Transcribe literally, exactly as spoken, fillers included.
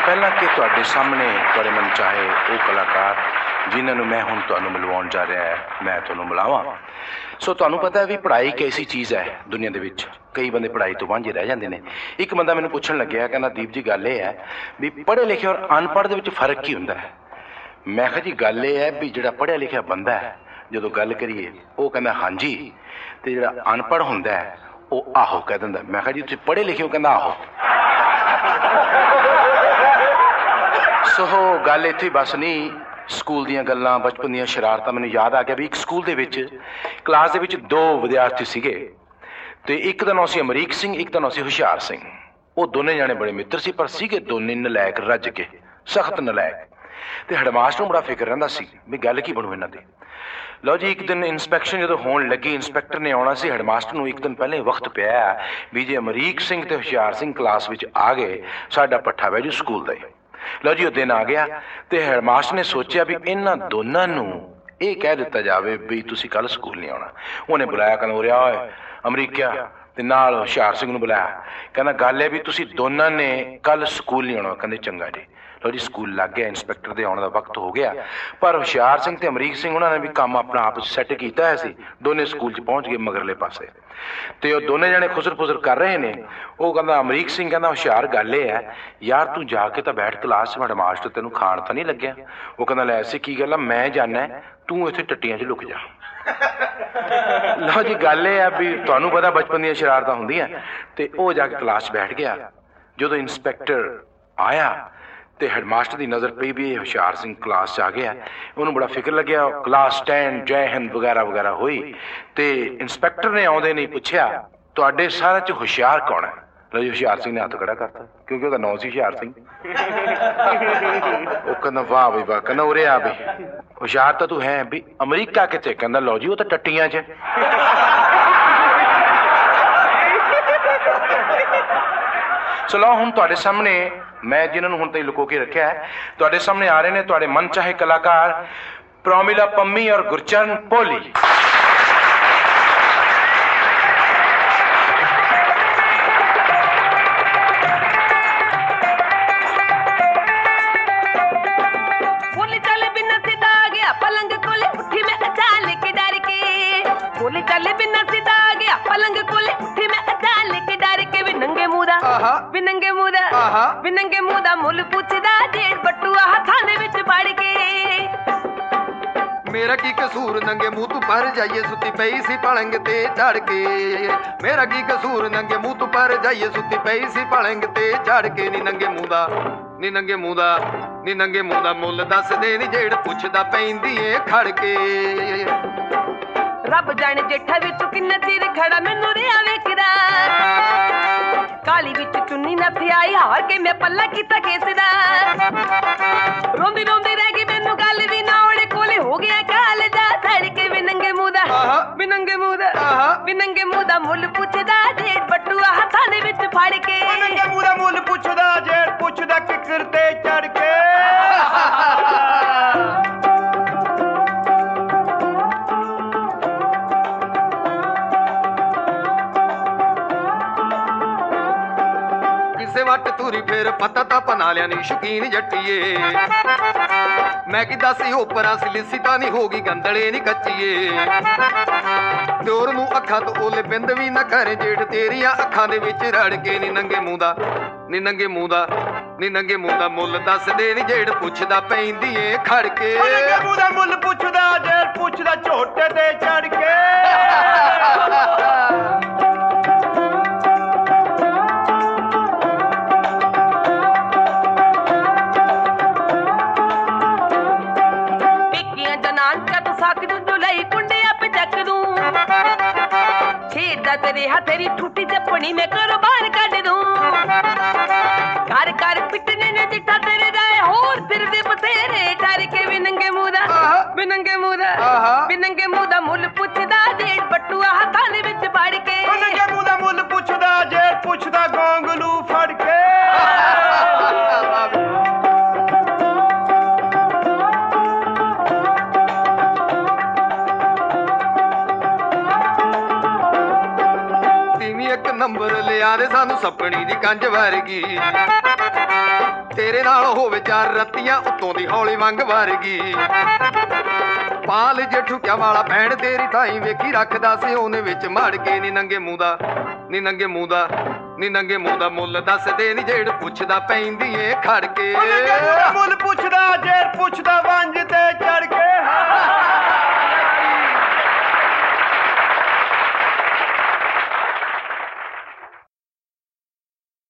ਪਹਿਲਾਂ ਕਿ ਤੁਹਾਡੇ ਸਾਹਮਣੇ ਤੁਹਾਡੇ ਮਨ ਚਾਹੇ ਉਹ ਕਲਾਕਾਰ ਜਿਨ੍ਹਾਂ ਨੂੰ ਮੈਂ ਹੁਣ ਤੁਹਾਨੂੰ ਮਿਲਵਾਉਣ ਜਾ ਰਿਹਾ ਹੈ, ਮੈਂ ਤੁਹਾਨੂੰ ਮਿਲਾਵਾਂ। ਸੋ ਤੁਹਾਨੂੰ ਪਤਾ ਹੈ ਵੀ ਪੜ੍ਹਾਈ ਇੱਕ ਐਸੀ ਚੀਜ਼ ਹੈ ਦੁਨੀਆ ਦੇ ਵਿੱਚ, ਕਈ ਬੰਦੇ ਪੜ੍ਹਾਈ ਤੋਂ ਵਾਂਝੇ ਰਹਿ ਜਾਂਦੇ ਨੇ। ਇੱਕ ਬੰਦਾ ਮੈਨੂੰ ਪੁੱਛਣ ਲੱਗਿਆ, ਕਹਿੰਦਾ ਦੀਪ ਜੀ ਗੱਲ ਇਹ ਹੈ ਵੀ ਪੜ੍ਹੇ ਲਿਖੇ ਔਰ ਅਨਪੜ੍ਹ ਦੇ ਵਿੱਚ ਫਰਕ ਕੀ ਹੁੰਦਾ ਹੈ? ਮੈਂ ਕਿਹਾ ਜੀ ਗੱਲ ਇਹ ਹੈ ਵੀ ਜਿਹੜਾ ਪੜ੍ਹਿਆ ਲਿਖਿਆ ਬੰਦਾ ਹੈ ਜਦੋਂ ਗੱਲ ਕਰੀਏ ਉਹ ਕਹਿੰਦਾ ਹਾਂਜੀ, ਤੇ ਜਿਹੜਾ ਅਨਪੜ੍ਹ ਹੁੰਦਾ ਹੈ ਉਹ ਆਹੋ ਕਹਿ ਦਿੰਦਾ। ਮੈਂ ਕਿਹਾ ਜੀ ਤੁਸੀਂ ਪੜ੍ਹੇ ਲਿਖੇ ਹੋ? ਕਹਿੰਦਾ ਆਹੋ। ਸੋ ਗੱਲ ਇੱਥੇ ਬਸ ਨਹੀਂ, ਸਕੂਲ ਦੀਆਂ ਗੱਲਾਂ, ਬਚਪਨ ਦੀਆਂ ਸ਼ਰਾਰਤਾਂ। ਮੈਨੂੰ ਯਾਦ ਆ ਗਿਆ ਵੀ ਇੱਕ ਸਕੂਲ ਦੇ ਵਿੱਚ ਕਲਾਸ ਦੇ ਵਿੱਚ ਦੋ ਵਿਦਿਆਰਥੀ ਸੀਗੇ, ਤੇ ਇੱਕ ਦਾ ਨਾਂ ਸੀ ਅਮਰੀਕ ਸਿੰਘ, ਇੱਕ ਦਾ ਨਾਂ ਸੀ ਹੁਸ਼ਿਆਰ ਸਿੰਘ। ਉਹ ਦੋਨੇ ਜਾਣੇ ਬੜੇ ਮਿੱਤਰ ਸੀ, ਪਰ ਸੀਗੇ ਦੋਨੇ ਨਲਾਇਕ, ਰੱਜ ਕੇ ਸਖਤ ਨਲਾਇਕ। ਤੇ ਹੈਡਮਾਸਟਰ ਨੂੰ ਬੜਾ ਫਿਕਰ ਰਹਿੰਦਾ ਸੀ ਵੀ ਗੱਲ ਕੀ ਬਣੂ ਇਹਨਾਂ ਦੀ। ਲਓ ਜੀ, ਇੱਕ ਦਿਨ ਇੰਸਪੈਕਸ਼ਨ ਜਦੋਂ ਹੋਣ ਲੱਗੀ, ਇੰਸਪੈਕਟਰ ਨੇ ਆਉਣਾ ਸੀ। ਹੈਡਮਾਸਟਰ ਨੂੰ ਇੱਕ ਦਿਨ ਪਹਿਲਾਂ ਹੀ ਵਕਤ ਪਿਆ ਵੀ ਜੇ ਅਮਰੀਕ ਸਿੰਘ ਤੇ ਹੁਸ਼ਿਆਰ ਸਿੰਘ ਕਲਾਸ ਵਿੱਚ ਆ ਗਏ ਸਾਡਾ ਪੱਠਾ ਬਹਿ ਜੂ ਸਕੂਲ ਦਾ ਹੀ। ਲਓ ਜੀ, ਉਹ ਦਿਨ ਆ ਗਿਆ ਤੇ ਹੈਡਮਾਸਟਰ ਨੇ ਸੋਚਿਆ ਵੀ ਇਹਨਾਂ ਦੋਨਾਂ ਨੂੰ ਇਹ ਕਹਿ ਦਿੱਤਾ ਜਾਵੇ ਵੀ ਤੁਸੀਂ ਕੱਲ ਸਕੂਲ ਨਹੀਂ ਆਉਣਾ। ਉਹਨੇ ਬੁਲਾਇਆ, ਕਹਿੰਦਾ ਉਰੇ ਓਏ ਅਮਰੀਕਿਆ, ਤੇ ਨਾਲ ਹੁਸ਼ਿਆਰ ਸਿੰਘ ਨੂੰ ਬੁਲਾਇਆ। ਕਹਿੰਦਾ ਗੱਲ ਹੈ ਵੀ ਤੁਸੀਂ ਦੋਨਾਂ ਨੇ ਕੱਲ ਸਕੂਲ ਨਹੀਂ ਆਉਣਾ। ਕਹਿੰਦੇ ਚੰਗਾ ਜੀ। ਲਓ ਜੀ, ਸਕੂਲ ਲੱਗ ਗਿਆ, ਇੰਸਪੈਕਟਰ ਦੇ ਆਉਣ ਦਾ ਵਕਤ ਹੋ ਗਿਆ। ਪਰ ਹੁਸ਼ਿਆਰ ਸਿੰਘ ਤੇ ਅਮਰੀਕ ਸਿੰਘ ਉਹਨਾਂ ਨੇ ਵੀ ਕੰਮ ਆਪਣਾ ਆਪ ਸੈੱਟ ਕੀਤਾ ਹੋਇਆ ਸੀ। ਦੋਨੇ ਸਕੂਲ 'ਚ ਪਹੁੰਚ ਗਏ ਮਗਰਲੇ ਪਾਸੇ, ਤੇ ਉਹ ਦੋਨੇ ਜਣੇ ਖੁਸਰ ਫੁਸਰ ਕਰ ਰਹੇ ਨੇ। ਉਹ ਕਹਿੰਦਾ ਅਮਰੀਕ ਸਿੰਘ ਕਹਿੰਦਾ ਹੁਸ਼ਿਆਰ ਗੱਲ ਇਹ ਹੈ ਯਾਰ ਤੂੰ ਜਾ ਕੇ ਤਾਂ ਬੈਠ ਕਲਾਸ 'ਚ, ਸਾਡਾ ਮਾਸਟਰ ਤੈਨੂੰ ਖਾਣ ਤਾਂ ਨਹੀਂ ਲੱਗਿਆ? ਉਹ ਕਹਿੰਦਾ ਲੈ ਐਸੀ ਕੀ ਗੱਲ ਆ, ਮੈਂ ਜਾਣਾ, ਤੂੰ ਇੱਥੇ ਟੱਟੀਆਂ 'ਚ ਲੁਕ ਜਾ। ਲਓ ਜੀ, ਗੱਲ ਇਹ ਆ ਵੀ ਤੁਹਾਨੂੰ ਪਤਾ ਬਚਪਨ ਦੀਆਂ ਸ਼ਰਾਰਤਾਂ ਹੁੰਦੀਆਂ। ਤੇ ਉਹ ਜਾ ਕੇ ਕਲਾਸ 'ਚ ਬੈਠ ਗਿਆ। ਜਦੋਂ ਇੰਸਪੈਕਟਰ ਆਇਆ ਤੇ ਹੈਡਮਾਸਟਰ ਦੀ ਨਜ਼ਰ ਪਈ ਵੀ ਇਹ ਹੁਸ਼ਿਆਰ ਸਿੰਘ ਕਲਾਸ 'ਚ ਆ ਗਿਆ। ਉਹਨੂੰ ਬੜਾ ਫਿਕਰ ਲੱਗਿਆ। ਕਲਾਸ ਸਟੈਂਡ, ਜੈ ਹਿੰਦ ਵਗੈਰਾ ਵਗੈਰਾ ਹੋਈ, ਤੇ ਇੰਸਪੈਕਟਰ ਨੇ ਆਉਂਦੇ ਨਹੀਂ ਪੁੱਛਿਆ ਤੁਹਾਡੇ ਸਾਰਿਆਂ 'ਚ ਹੁਸ਼ਿਆਰ ਕੌਣ ਹੈ? ਲਓ ਜੀ, ਹੁਸ਼ਿਆਰ ਸਿੰਘ ਨੇ ਹੱਥ ਖੜਾ ਕਰਤਾ ਕਿਉਂਕਿ ਉਹਦਾ ਨਾਂ ਸੀ ਹੁਸ਼ਿਆਰ ਸਿੰਘ। ਉਹ ਕਹਿੰਦਾ ਵਾਹ ਬਈ ਵਾਹ। ਕਹਿੰਦਾ ਉਰੇ ਆ ਬਈ, ਹੁਸ਼ਿਆਰ ਤਾਂ ਤੂੰ ਹੈ ਵੀ ਅਮਰੀਕਾ ਕਿੱਥੇ? ਕਹਿੰਦਾ ਲਓ ਜੀ ਉਹ ਤਾਂ ਟੱਟੀਆਂ 'ਚ। ਚਲੋ ਹੁਣ ਤੁਹਾਡੇ ਸਾਹਮਣੇ ਮੈਂ ਜਿਨ੍ਹਾਂ ਨੂੰ ਹੁਣ ਤਾਈਂ ਲੁਕੋ ਕੇ ਰੱਖਿਆ ਹੈ, ਤੁਹਾਡੇ ਸਾਹਮਣੇ ਆ ਰਹੇ ਨੇ ਤੁਹਾਡੇ ਮਨ ਚਾਹੇ ਕਲਾਕਾਰ ਪ੍ਰੋਮਿਲਾ ਪੰਮੀ ਔਰ ਗੁਰਚਰਨ ਪੋਲੀ। बोली चले बिना सीधा आ गया पलंग कोले, उठी मैं अचानक डर के। बोली चले बिना सीधा आ गया पलंग कोले, उठी मैं अचानक डर के। वे नंगे मुंह दा, वे नंगे मुंह दा, वे नंगे मुंह दा मुੱਲ ਪੁੱਛਦਾ ਜੇੜ ਬਟੂਆ ਹੱਥਾਂ ਦੇ ਵਿੱਚ ਫੜ ਕੇ। ਮੇਰਾ ਕੀ ਕਸੂਰ ਨੰਗੇ ਮੂੰਹ ਤੂੰ ਪਰ ਜਾਈਏ ਸੁੱਤੀ ਪਈ ਸੀ ਪਲੰਗ ਤੇ ਚੜ ਕੇ। ਮੇਰਾ ਕੀ ਕਸੂਰ ਨੰਗੇ ਮੂੰਹ ਤੂੰ ਪਰ ਜਾਈਏ ਸੁੱਤੀ ਪਈ ਸੀ ਪਲੰਗ ਤੇ ਚੜ ਕੇ। ਨੀ ਨੰਗੇ ਮੂੰਹ ਦਾ, ਨੀ ਨੰਗੇ ਮੂੰਹ ਦਾ, ਨੀ ਨੰਗੇ ਮੂੰਹ ਦਾ ਮੁੱਲ ਦੱਸ ਦੇ ਨੀ ਜੇੜ ਪੁੱਛਦਾ ਪੈਂਦੀ ਏ ਖੜ ਕੇ। ਰੱਬ ਜਾਣੇ ਜੇਠਾ ਵੀ ਤੂੰ ਕਿੰਨਾ ਚਿਰ ਖੜਾ ਮੈਨੂੰ ਰਿਆ ਵੇਖਦਾ। ਕਾਲੀ ਵਿੱਚ ਚੁੰਨੀ ਨੱਥ ਆਈ ਹਾਰ ਕੇ ਮੈਂ ਪੱਲਾ ਕੀਤਾ ਕੇਸ ਦਾ। ਰੋਂਦੀ ਰੋਂਦੀ ਰਹਿ ਗਈ ਮੈਨੂੰ ਗੱਲ ਵੀ ਨਾ ਉਹਦੇ ਕੋਲੇ ਹੋ ਗਿਆ ਕਾਲ ਦਾ ਧੜ ਕੇ। ਵੀ ਨੰਗੇ ਮੂੰਹ ਦਾ, ਵੀ ਨੰਗੇ ਮੂੰਹ ਦਾ, ਵੀ ਨੰਗੇ ਮੂੰਹ ਦਾ ਮੁੱਲ ਪੁੱਛਦਾ ਜੇੜ ਬਟੂਆ ਹੱਥਾਂ ਦੇ ਵਿੱਚ ਫੜ ਕੇ। ਨੰਗੇ ਮੂੰਹ ਦਾ ਮੁੱਲ ਪੁੱਛਦਾ ਜੇੜ ਪੁੱਛਦਾ ਕਿੱਕਰ ਤੇ ਚੜ ਕੇ। ਵੱਟ ਤੁਰੀ ਫੇਰ ਪਤਾ ਤਾਂ ਬਣਾ ਲਿਆ ਨੀ ਸ਼ੌਕੀਨ ਜੱਟੀਏ। ਮੈਂ ਕੀ ਦੱਸ ਉਪਰਾਂ ਸੀ ਲਿੱਸੀ ਤਾਂ ਨਹੀਂ ਹੋ ਗਈ ਗੰਦਲੇ ਨੀ ਕੱਚੀਏ। ਦਿਓਰ ਨੂੰ ਅੱਖਾਂ ਤੋਂ ਓਲੇ ਬਿੰਦ ਵੀ ਨਾ ਕਰ ਜੇੜ ਤੇਰੀਆਂ ਅੱਖਾਂ ਦੇ ਵਿੱਚ ਰੜ ਕੇ। ਨੀ ਨੰਗੇ ਮੂੰਹ ਦਾ, ਨੀ ਨੰਗੇ ਮੂੰਹ ਦਾ, ਨੀ ਨੰਗੇ ਮੂੰਹ ਦਾ ਮੁੱਲ ਦੱਸ ਦੇ ਨੀ ਜੇੜ ਪੁੱਛਦਾ ਪੈਂਦੀ ਏ ਖੜ ਕੇ। ਨੰਗੇ ਮੂੰਹ ਦਾ ਮੁੱਲ ਪੁੱਛਦਾ ਜੇੜ ਪੁੱਛਦਾ ਝੋਟੇ ਤੇ ਚੜ ਕੇ। तेरे हाथ तेरी ठूठी चपनी में करो बाहर काट दूं। कर कर पिटने ने जिठा तेरे जाए और फिर दे बतेरे डर के। भी नंगे मुंह दा, भी नंगे मुंह दा, भी नंगे मुंह दा मुੱਲ ਪੁੱਛਦਾ ਜੇੜ ਬਟੂਆ ਹੱਥਾਂ ਦੇ ਵਿੱਚ ਫੜ ਕੇ। ਨੰਗੇ ਮੂੰਹ ਦਾ ਮੁੱਲ ਪੁੱਛਦਾ ਜੇੜ ਪੁੱਛਦਾ ਗੋਂਗਲੂ ਫੜ ਕੇ। ਨੰਬਰ ਲਿਆ ਦੇ ਸਾਨੂੰ ਸਪਣੀ ਦੀ ਕੰਜ ਵਰਗੀ। ਤੇਰੇ ਨਾਲ ਹੋਵੇ ਚਾਰ ਰੱਤੀਆਂ ਉੱਤੋਂ ਦੀ ਹੌਲੀ ਵੰਗ ਵਰਗੀ ਪਾਲ ਜੇ ਠੁਕਿਆ ਵਾਲਾ ਭੈਣ ਤੇਰੀ ਥਾਈ ਵੇਖੀ ਰੱਖਦਾ ਸੀ ਉਹਨੇ ਵਿੱਚ ਮੜ ਕੇ ਨੀ ਨੰਗੇ ਮੂੰਹ ਦਾ ਨੀ ਨੰਗੇ ਮੂੰਹ ਦਾ ਨੀ ਨੰਗੇ ਮੂੰਹ ਦਾ ਮੁੱਲ ਦੱਸਦੇ ਨੀ ਜੇੜ ਪੁੱਛਦਾ ਪੈਂਦੀ ਏ ਖੜ ਕੇ ਮੁੱਲ ਪੁੱਛਦਾ ਜੇੜ ਪੁੱਛਦਾ ਵੰਜ ਤੇ ਚੜ ਕੇ